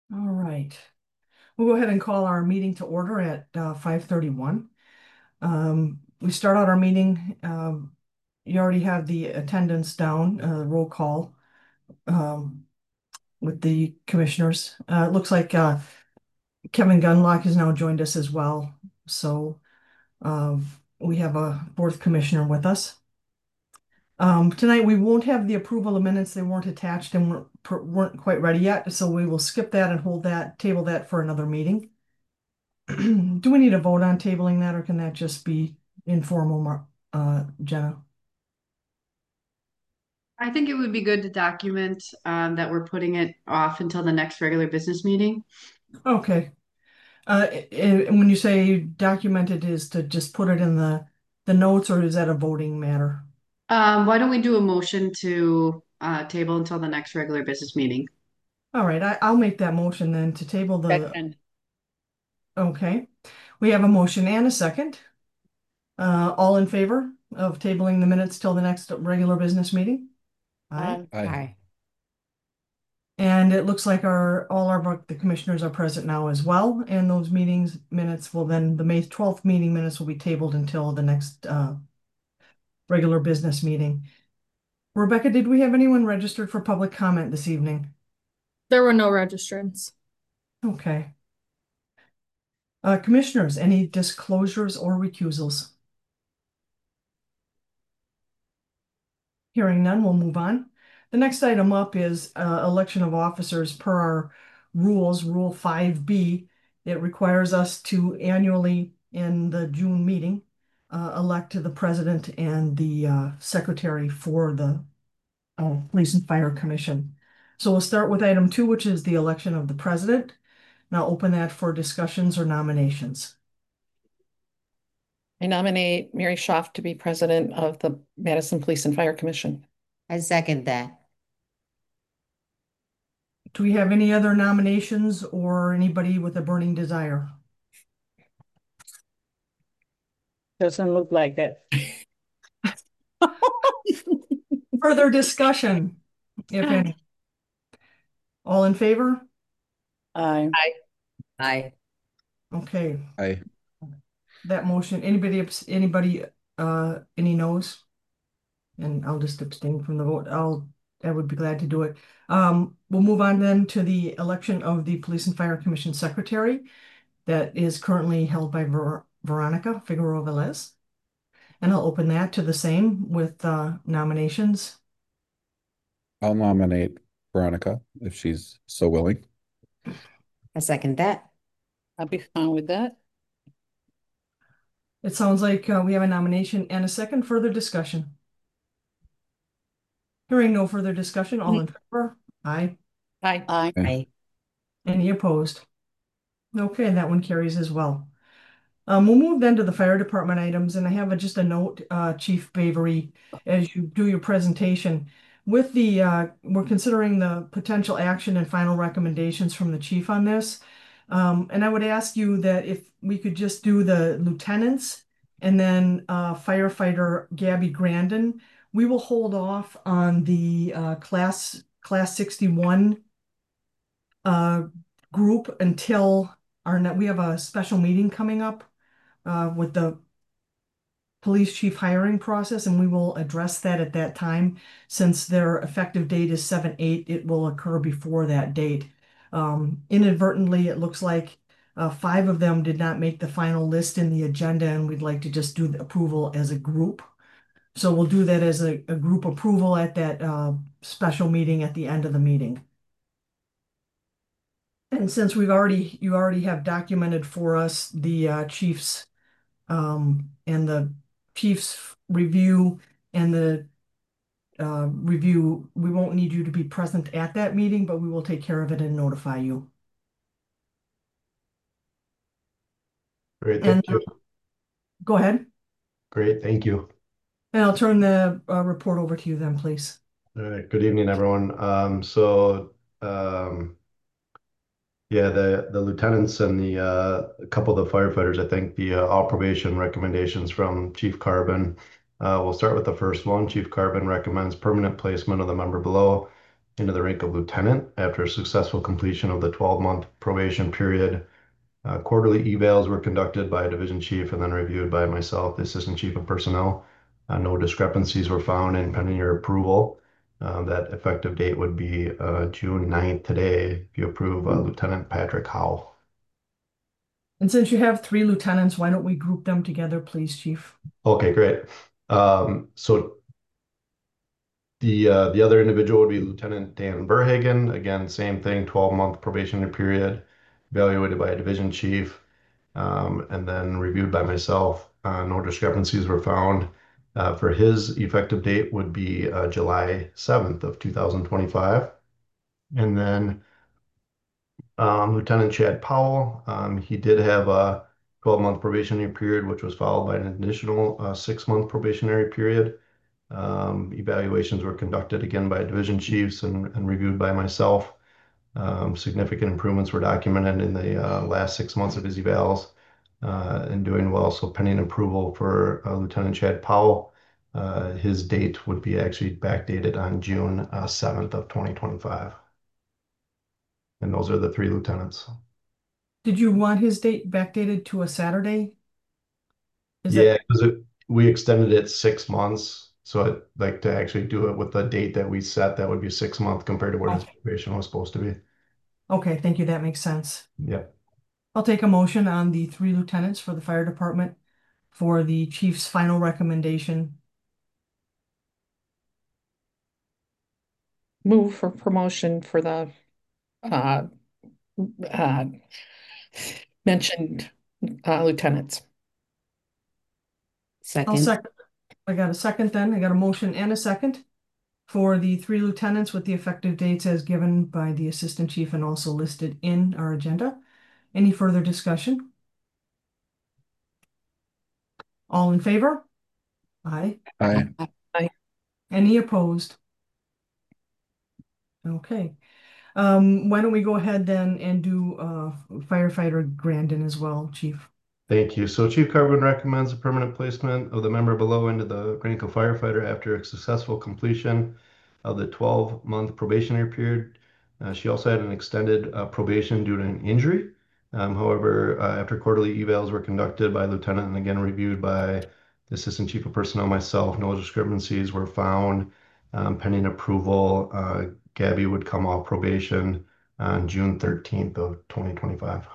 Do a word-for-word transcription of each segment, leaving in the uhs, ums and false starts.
All right. We'll go ahead and call our meeting to order at uh, five thirty-one. Um, we start out our meeting. Um, you already have the attendance down, uh, roll call um, with the commissioners. Uh, it looks like uh, Kevin Gunlock has now joined us as well. So um, we have a fourth commissioner with us. Um, tonight we won't have the approval of minutes. They weren't attached and weren't, weren't quite ready yet. So we will skip that and hold that, table that for another meeting. Do we need a vote on tabling that, or can that just be informal, Mar- uh, Jenna? I think it would be good to document um, that we're putting it off until the next regular business meeting. Okay. Uh, i- i- when you say documented is to just put it in the, the notes, or is that a voting matter? Um, why don't we do a motion to uh, table until the next regular business meeting? All right, I, I'll make that motion then to table the, Second. okay. We have a motion and a second. Uh, all in favor of tabling the minutes till the next regular business meeting? Aye. Um, Aye. aye. And it looks like our, all our, the commissioners are present now as well, and those meetings minutes will then, the May twelfth meeting minutes will be tabled until the next, uh, regular business meeting. Rebecca, did we have anyone registered for public comment this evening? There were no registrants. Okay. Uh, commissioners, any disclosures or recusals? Hearing none, we'll move on. The next item up is uh, election of officers per our rules, Rule five B. It requires us to annually, in the June meeting, uh, elect the president and the uh, secretary for the uh, Police and Fire Commission. So we'll start with item two, which is the election of the president. Now open that for discussions or nominations. I nominate Mary Schaaf to be president of the Madison Police and Fire Commission. I second that. Do we have any other nominations or anybody with a burning desire? Doesn't look like it. Further discussion, if any. All in favor? Aye. Aye. Okay, Aye. that motion, anybody, abs- anybody, uh, any noes? And I'll just abstain from the vote. I'll, I would be glad to do it. Um, we'll move on then to the election of the Police and Fire Commission Secretary that is currently held by Ver Veronica Figueroa Velez. And I'll open that to the same with uh, nominations. I'll nominate Veronica if she's so willing. I second that. I'll be fine with that. It sounds like uh, we have a nomination and a second. Further discussion. Hearing no further discussion, all in favor? Aye. Aye. Aye. Aye. Any opposed? Okay, that one carries as well. Um, we'll move then to the fire department items, and I have a, just a note, uh, Chief Bavery, as you do your presentation. With the, uh, we're considering the potential action and final recommendations from the chief on this. Um, and I would ask you that if we could just do the lieutenants and then uh, firefighter Gabby Grandin, we will hold off on the uh, class class sixty-one uh, group until our, ne- we have a special meeting coming up uh, with the police chief hiring process, and we will address that at that time. Since their effective date is seven eight, it will occur before that date. Um, inadvertently, it looks like uh, five of them did not make the final list in the agenda, and we'd like to just do the approval as a group. So we'll do that as a, a group approval at that uh, special meeting at the end of the meeting. And since we've already, you already have documented for us the uh, chief's um, and the chief's review and the uh, review, we won't need you to be present at that meeting, but we will take care of it and notify you. Great, And thank you. go ahead, Great, thank you. and I'll turn the uh, report over to you then, please. All right, good evening, everyone. Um, so, um, yeah, the the lieutenants and the uh, a couple of the firefighters, I think the uh, all probation recommendations from Chief Carbon. Uh, we'll start with the first one. Chief Carbon recommends permanent placement of the member below. into the rank of lieutenant after successful completion of the twelve-month probation period. Uh, quarterly evals were conducted by a division chief and then reviewed by myself, the assistant chief of personnel. Uh, no discrepancies were found, and pending your approval, uh, that effective date would be uh, June ninth today if you approve uh, Lieutenant Patrick Howe. And since you have three lieutenants, why don't we group them together, please, Chief? Okay, great. Um, so the uh, the other individual would be Lieutenant Dan Verhagen. Again, same thing, twelve-month probationary period, evaluated by a division chief, um, and then reviewed by myself. Uh, no discrepancies were found. Uh, for his effective date would be uh, July seventh of two thousand twenty-five. And then um, Lieutenant Chad Powell, um, he did have a twelve-month probationary period, which was followed by an additional uh, six-month probationary period. Um, evaluations were conducted again by division chiefs and, and reviewed by myself. Um, significant improvements were documented in the uh, last six months of his evals, uh, and doing well. So pending approval for uh, Lieutenant Chad Powell, uh, his date would be actually backdated on June uh, seventh of twenty twenty-five. And those are the three lieutenants. Did you want his date backdated to a Saturday? Is Yeah, it, because we extended it six months. So I'd like to actually do it with the date that we set. That would be six months compared to what his probation was supposed to be. okay, thank you, that makes sense. Yeah. I'll take a motion on the three lieutenants for the fire department for the chief's final recommendation. Move for promotion for the uh, uh, mentioned uh, lieutenants. I'll Second. second. I got a second then. I got a motion and a second for the three lieutenants with the effective dates as given by the assistant chief and also listed in our agenda. Any further discussion? All in favor? Aye. Aye. Any opposed? Okay. Um, why don't we go ahead then and do uh, firefighter Grandin as well, Chief? Thank you. So Chief Carbon recommends a permanent placement of the member below into the Granickel firefighter after a successful completion of the twelve-month probationary period. Uh, she also had an extended uh, probation due to an injury. Um, however, uh, after quarterly evals were conducted by Lieutenant and again reviewed by the Assistant Chief of Personnel, myself, no discrepancies were found. Um, pending approval, uh, Gabby would come off probation on June thirteenth of twenty twenty-five.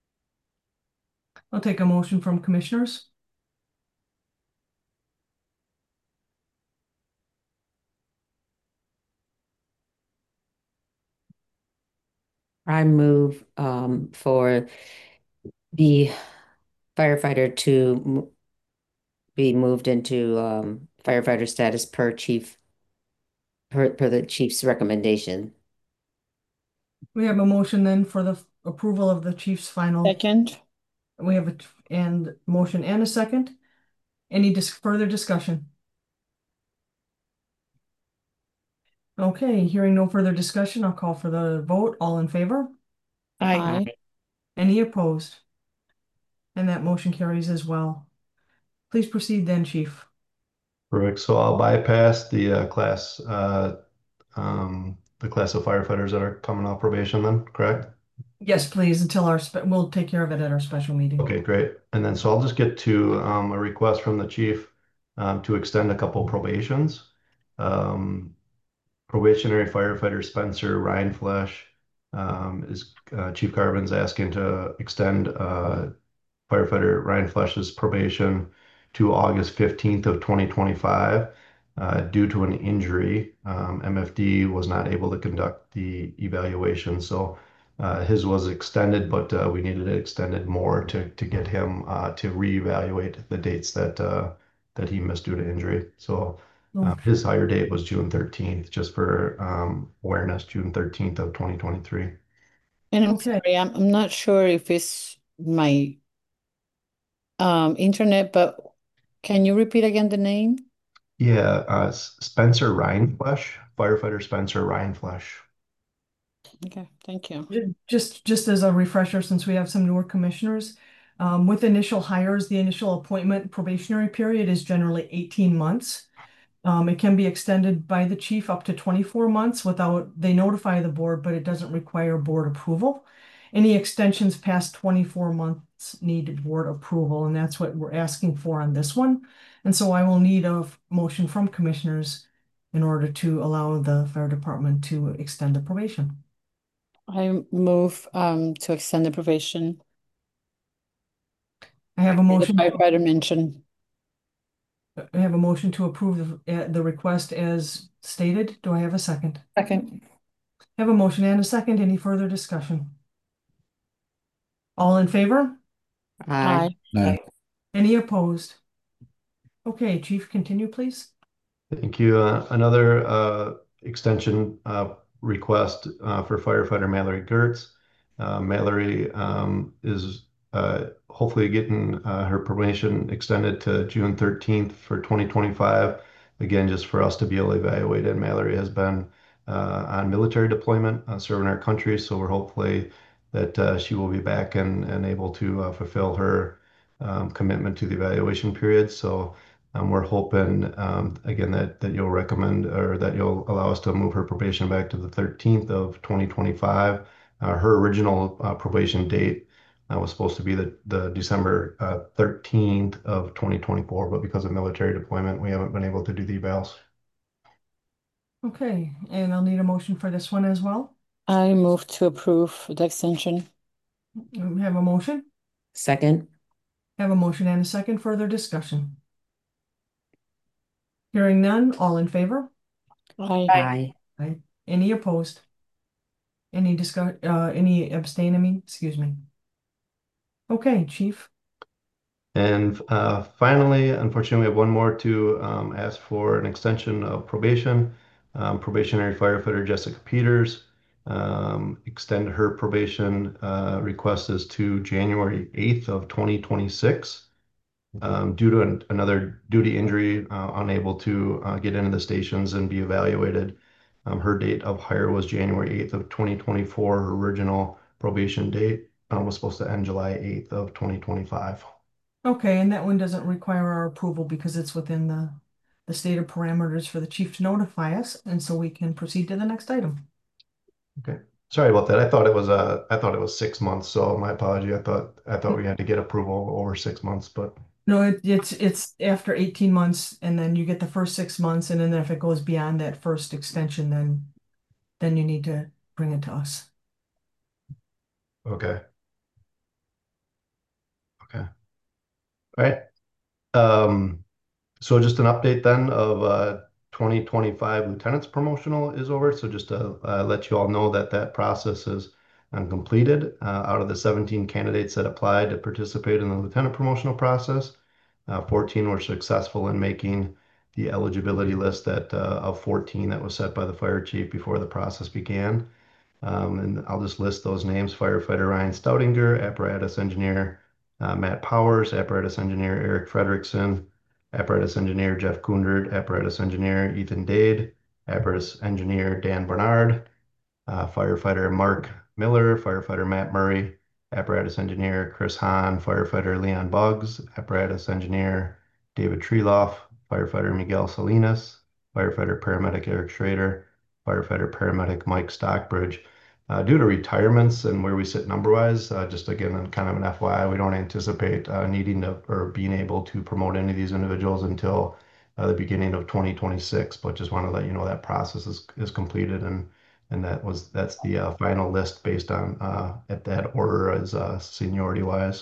I'll take a motion from commissioners. I move um, for the firefighter to mo- be moved into um, firefighter status per chief, per, per the chief's recommendation. We have a motion then for the approval of the chief's final. Second. We have a t- and motion and a second. Any dis further discussion? Okay, hearing no further discussion, I'll call for the vote. All in favor? Aye. Aye. Any opposed? And that motion carries as well. Please proceed then, Chief. Perfect. So I'll bypass the uh, class, uh, um, the class of firefighters that are coming off probation then, correct? Yes, please, until our, spe- we'll take care of it at our special meeting. Okay, great. And then so I'll just get to um, a request from the chief um, to extend a couple probations. Um, probationary firefighter Spencer Rhineflesh um, is uh, Chief Carbon's asking to extend uh, firefighter Rhineflesh's probation to August fifteenth of twenty twenty-five. Uh, due to an injury, um, M F D was not able to conduct the evaluation. So uh, his was extended, but uh, we needed it extended more to, to get him uh, to reevaluate the dates that uh, that he missed due to injury. So uh, Okay. his hire date was June thirteenth, just for um, awareness, June thirteenth of twenty twenty-three. And I'm Okay. sorry, I'm, I'm not sure if it's my um internet, but can you repeat again the name? Yeah, uh, S- Spencer Rhineflesh, firefighter Spencer Rhineflesh. Okay, thank you. Ju- Just, just as a refresher, since we have some newer commissioners, um, with initial hires, the initial appointment probationary period is generally eighteen months. Um, it can be extended by the chief up to twenty-four months without, they notify the board, but it doesn't require board approval. Any extensions past twenty-four months need board approval, and that's what we're asking for on this one. And so I will need a f- motion from commissioners in order to allow the fire department to extend the probation. I move um to extend the probation. I have a The motion, firefighter mentioned. I have a motion to approve the, uh, the request as stated. Do I have a second? Second. I have a motion and a second. Any further discussion? All in favor? Aye. Aye. Any opposed? Okay, Chief, continue, please. Thank you. Uh, Another uh, extension uh, request uh, for firefighter Mallory Gertz. Uh, Mallory um, is uh, hopefully getting uh, her probation extended to June thirteenth for twenty twenty-five. Again, just for us to be able to evaluate it. Mallory has been uh, on military deployment, uh, serving our country, so we're hopefully that uh, she will be back and, and able to uh, fulfill her um, commitment to the evaluation period. So um, we're hoping, um, again, that, that you'll recommend or that you'll allow us to move her probation back to the thirteenth of twenty twenty-five. Uh, her original uh, probation date uh, was supposed to be the, the December uh, thirteenth of twenty twenty-four, but because of military deployment, we haven't been able to do the evals. Okay, and I'll need a motion for this one as well. I move to approve the extension. We have a motion, Second. have a motion and a second. Further discussion. Hearing none, all in favor? I Aye. Aye. Any opposed? Any discuss, uh, any abstain, I mean, excuse me. Okay, Chief. And uh, finally, unfortunately, we have one more to um, ask for an extension of probation. Um, probationary firefighter Jessica Peters, um, extend her probation uh, request is to January eighth of twenty twenty-six. Um, due to an, another duty injury, uh, unable to uh, get into the stations and be evaluated. Um, her date of hire was January eighth of twenty twenty-four. Her original probation date uh, was supposed to end July eighth of twenty twenty-five. Okay, and that one doesn't require our approval because it's within the, the stated parameters for the chief to notify us, and so we can proceed to the next item. Okay. Sorry about that. I thought it was uh I thought it was six months, so my apology. I thought I thought we had to get approval over six months, but No, it, it's, it's after eighteen months, and then you get the first six months, and then if it goes beyond that first extension, then, then you need to bring it to us. okay. Okay. All right. Um, so just an update then of uh twenty twenty-five lieutenant's promotional is over. So just to uh, let you all know that that process is um, completed. Uh, out of the seventeen candidates that applied to participate in the lieutenant promotional process, uh, fourteen were successful in making the eligibility list that uh, of fourteen that was set by the fire chief before the process began. Um, and I'll just list those names: firefighter Ryan Stoutinger, apparatus engineer uh, Matt Powers, apparatus engineer Eric Frederickson, apparatus engineer Jeff Kundert, apparatus engineer Ethan Dade, apparatus engineer Dan Bernard, uh, firefighter Mark Miller, firefighter Matt Murray, apparatus engineer Chris Hahn, firefighter Leon Buggs, apparatus engineer David Treloff, firefighter Miguel Salinas, firefighter paramedic Eric Schrader, firefighter paramedic Mike Stockbridge. Uh, due to retirements and where we sit number-wise, uh, just again, kind of an F Y I, we don't anticipate uh, needing to or being able to promote any of these individuals until uh, the beginning of twenty twenty-six. But just want to let you know that process is is completed, and and that was that's the uh, final list based on uh, at that order as uh, seniority-wise.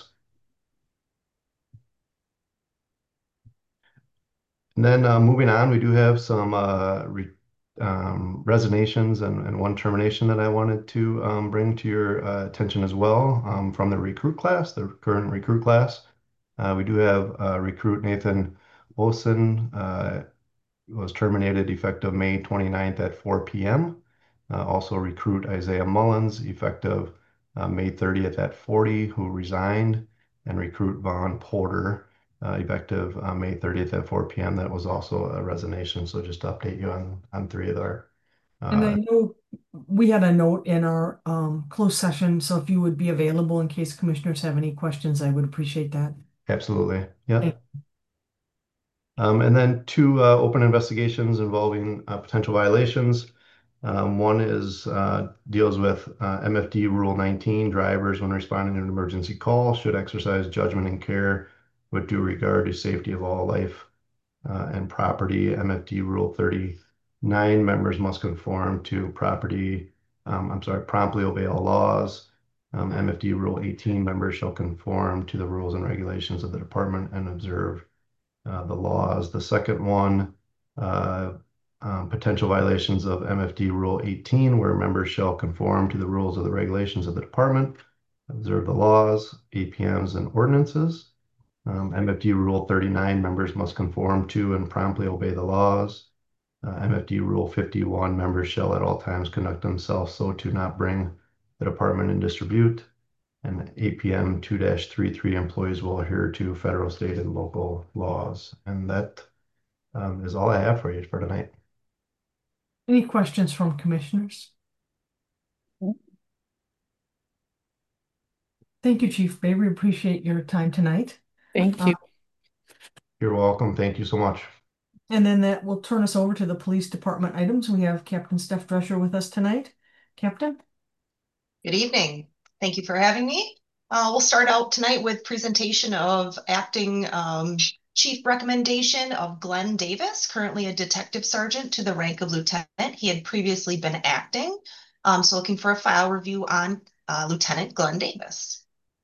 And then uh, moving on, we do have some uh, re um, resignations and, and one termination that I wanted to um, bring to your uh, attention as well um, from the recruit class, the current recruit class. Uh, we do have uh, recruit Nathan Olson uh, was terminated effective May twenty-ninth at four P M Uh, also recruit Isaiah Mullins effective uh, May thirtieth at forty, who resigned, and recruit Vaughn Porter uh, effective uh, May thirtieth at four P M That was also a resignation. So just to update you on on three of our. And I Uh, know we had a note in our um, closed session, so if you would be available in case commissioners have any questions, I would appreciate that. absolutely. Yeah. Thank Um, and then two uh, open investigations involving uh, potential violations. Um, one is uh, deals with uh, M F D Rule nineteen. Drivers, when responding to an emergency call, should exercise judgment and care with due regard to safety of all life uh, and property. M F D Rule thirty-nine. Members must conform to property. Um, I'm sorry, promptly obey all laws. Um, M F D Rule eighteen. Members shall conform to the rules and regulations of the department and observe uh, the laws. The second one, uh, um, potential violations of M F D Rule eighteen, where members shall conform to the rules of the regulations of the department, observe the laws, A P Ms, and ordinances. Um, M F D Rule thirty-nine, members must conform to and promptly obey the laws. Uh, M F D Rule fifty-one, members shall at all times conduct themselves so to not bring the department in disrepute. And A P M two thirty-three, employees will adhere to federal, state, and local laws. And that um, is all I have for you for tonight. Any questions from commissioners? Thank you, Chief Bay. We appreciate your time tonight. Thank Uh, you. You're welcome. Thank you so much. And then that will turn us over to the police department items. We have Captain Steph Drescher with us tonight. Captain? Good evening. Thank you for having me. Uh, we'll start out tonight with presentation of acting um, chief recommendation of Glenn Davis, currently a detective sergeant to the rank of lieutenant. He had previously been acting. Um, so looking for a file review on uh, Lieutenant Glenn Davis.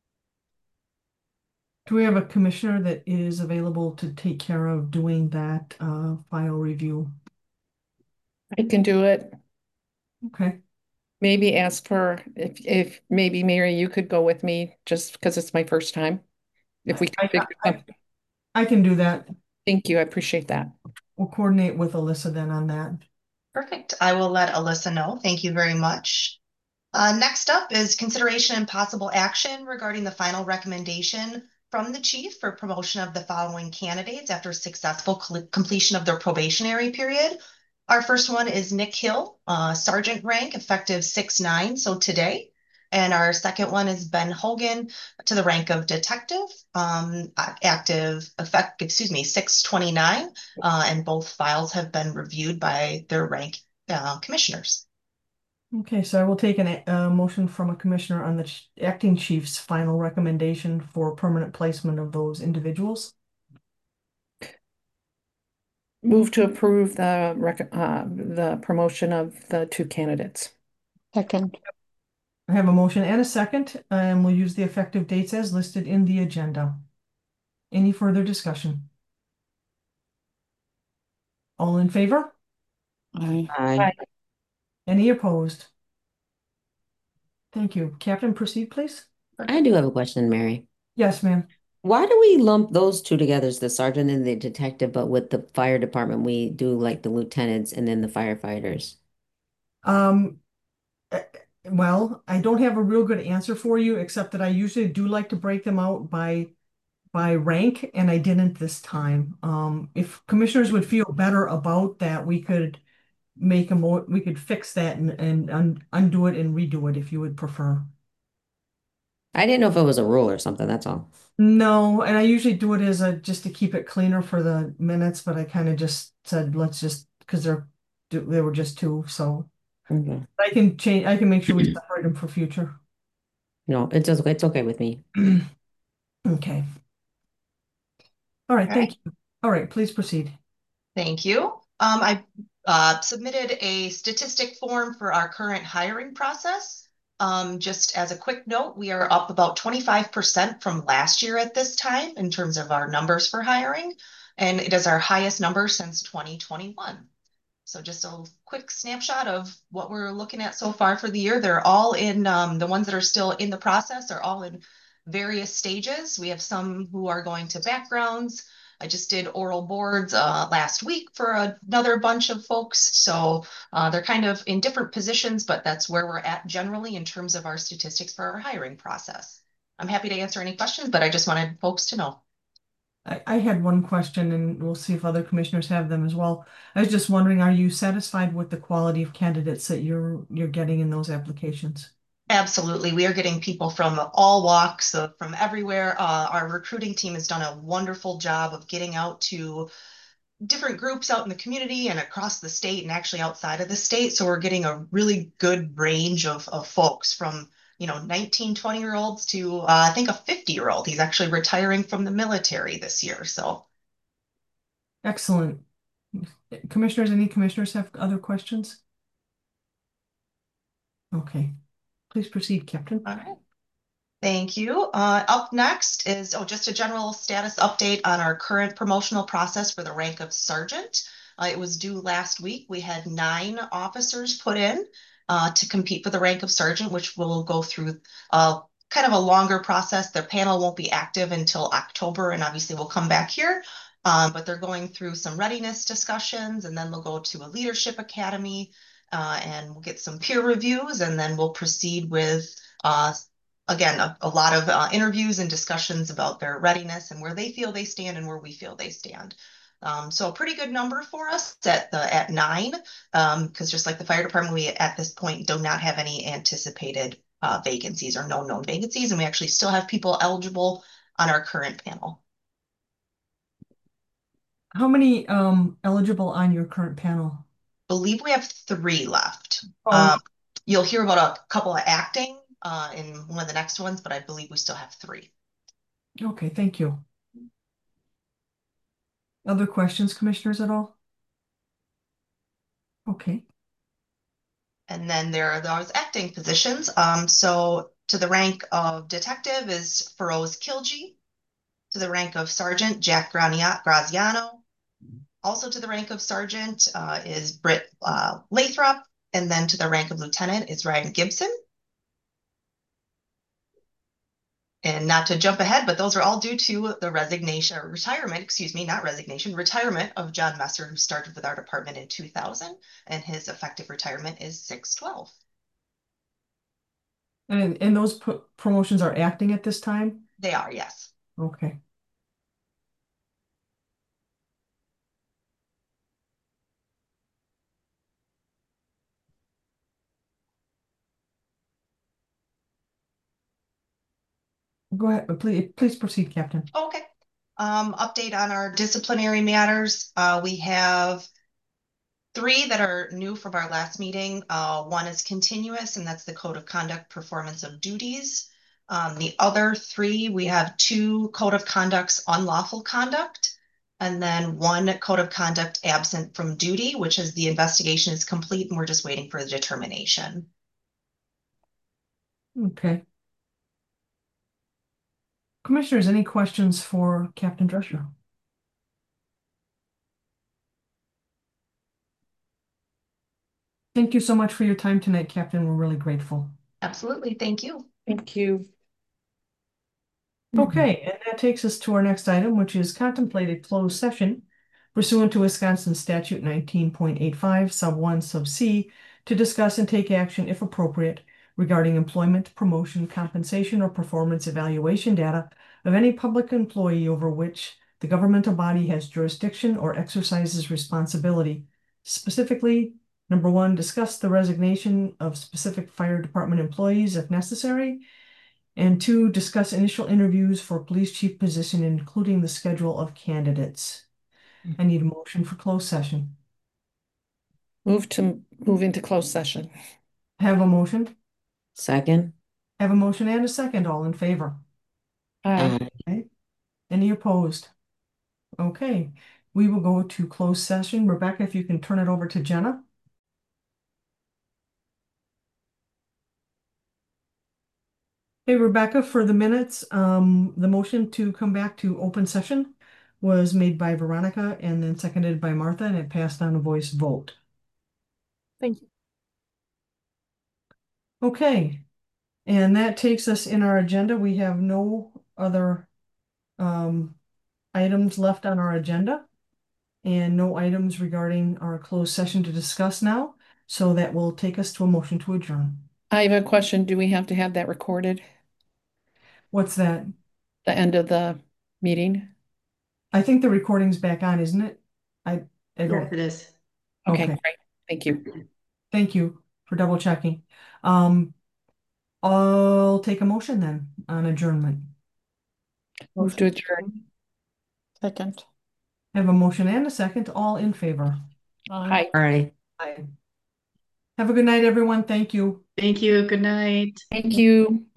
Do we have a commissioner that is available to take care of doing that uh, file review? I can do it. Okay. Maybe ask for if if maybe Mary, you could go with me just because it's my first time. If we I, can figure I, something. I can do that. Thank you. I appreciate that. We'll coordinate with Alyssa then on that. Perfect. I will let Alyssa know. Thank you very much. Uh, next up is consideration and possible action regarding the final recommendation from the chief for promotion of the following candidates after successful completion of their probationary period. Our first one is Nick Hill, uh, sergeant rank, effective six nine, so today. And our second one is Ben Hogan to the rank of detective, um, active, effect, excuse me, six twenty-nine. Uh, and both files have been reviewed by their rank uh, commissioners. Okay, so I will take a uh, motion from a commissioner on the ch acting chief's final recommendation for permanent placement of those individuals. Move to approve the rec uh, the promotion of the two candidates. Second. I have a motion and a second, and we'll use the effective dates as listed in the agenda. Any further discussion? All in favor? Aye. Aye. Any opposed? Thank you. Captain, proceed, please. I do have a question, Mary. Yes, ma'am. Why do we lump those two together as the sergeant and the detective, but with the fire department, we do like the lieutenants and then the firefighters? Um, eh, well, I don't have a real good answer for you, except that I usually do like to break them out by by rank, and I didn't this time. Um, if commissioners would feel better about that, we could make a more, we could fix that and, and un undo it and redo it if you would prefer. I didn't know if it was a rule or something, that's all. No, and I usually do it as a, just to keep it cleaner for the minutes, but I kind of just said, let's just, because they're, they were just two, so Okay. I can change, I can make sure we separate them for future. No, it's okay, it's okay with me. Okay. All right, All thank right. you. All right, please proceed. Thank you. Um, I uh, submitted a statistic form for our current hiring process. Um, just as a quick note, we are up about twenty-five percent from last year at this time in terms of our numbers for hiring, and it is our highest number since twenty twenty-one. So just a quick snapshot of what we're looking at so far for the year. They're all in, um, the ones that are still in the process are all in various stages. We have some who are going to backgrounds. I just did oral boards uh, last week for another bunch of folks. So uh, they're kind of in different positions, but that's where we're at generally in terms of our statistics for our hiring process. I'm happy to answer any questions, but I just wanted folks to know. I, I had one question, and we'll see if other commissioners have them as well. I was just wondering, are you satisfied with the quality of candidates that you're you're getting in those applications? Absolutely. We are getting people from all walks, so from everywhere. Uh, our recruiting team has done a wonderful job of getting out to different groups out in the community and across the state and actually outside of the state. So we're getting a really good range of, of folks from, you know, nineteen, twenty year olds to uh, I think a fifty year old. He's actually retiring from the military this year. So Excellent. Commissioners, any commissioners have other questions? Okay, please proceed, Captain. all right. Thank you. Uh, up next is, oh, just a general status update on our current promotional process for the rank of sergeant. Uh, it was due last week. We had nine officers put in uh, to compete for the rank of sergeant, which will go through uh, kind of a longer process. Their panel won't be active until October, and obviously we'll come back here. Um, but they're going through some readiness discussions, and then they'll go to a leadership academy, uh, and we'll get some peer reviews, and then we'll proceed with uh, again, a, a lot of uh, interviews and discussions about their readiness and where they feel they stand and where we feel they stand. Um, so a pretty good number for us at the at nine, um, because just like the fire department, we at this point do not have any anticipated uh, vacancies or no known vacancies, and we actually still have people eligible on our current panel. How many um eligible on your current panel? Believe we have three left. Oh. Um, you'll hear about a couple of acting uh, in one of the next ones, but I believe we still have three. Okay, thank you. Other questions, commissioners, at all? Okay. And then there are those acting positions. Um, so to the rank of detective is Feroz Kilji. To the rank of sergeant, Jack Grania- Graziano. Also to the rank of sergeant uh, is Britt uh, Lathrop. And then to the rank of lieutenant is Ryan Gibson. And not to jump ahead, but those are all due to the resignation or retirement, excuse me, not resignation, retirement of John Messer, who started with our department in two thousand, and his effective retirement is six twelve. And and those pro promotions are acting at this time? They are, yes. Okay. Go ahead, please, please proceed, Captain. Okay. Um, update on our disciplinary matters. Uh, we have three that are new from our last meeting. Uh, one is continuous, and that's the Code of Conduct Performance of Duties. Um, the other three, we have two Code of Conducts unlawful conduct, and then one Code of Conduct absent from duty, which is the investigation is complete and we're just waiting for the determination. Okay. Commissioners, any questions for Captain Drescher? Thank you so much for your time tonight, Captain. We're really grateful. Absolutely. Thank you. Thank you. Okay, and that takes us to our next item, which is contemplated closed session pursuant to Wisconsin Statute nineteen point eight five, sub one, sub C, to discuss and take action, if appropriate, regarding employment, promotion, compensation, or performance evaluation data of any public employee over which the governmental body has jurisdiction or exercises responsibility. Specifically, number one, discuss the resignation of specific fire department employees if necessary. And two, discuss initial interviews for police chief position, including the schedule of candidates. I need a motion for closed session. Move to move into closed session. Have a motion? Second. Have a motion and a second. All in favor? Aye. Aye. Okay. Any opposed? Okay, we will go to closed session. Rebecca, if you can turn it over to Jenna. Hey, Rebecca, for the minutes, um, the motion to come back to open session was made by Veronica and then seconded by Martha, and it passed on a voice vote. Thank you. Okay, and that takes us in our agenda. We have no other um, items left on our agenda and no items regarding our closed session to discuss now. So that will take us to a motion to adjourn. I have a question. Do we have to have that recorded? What's that? The end of the meeting? I think the recording's back on, isn't it? I, I Yes, don't. it is. Okay, Okay. great. Thank you. Thank you for double checking. Um, I'll take a motion then on adjournment. Move to adjourn. Second. I have a motion and a second, all in favor. Aye. Hi, All right. Aye. Have a good night, everyone. Thank you. Thank you. Good night. thank you.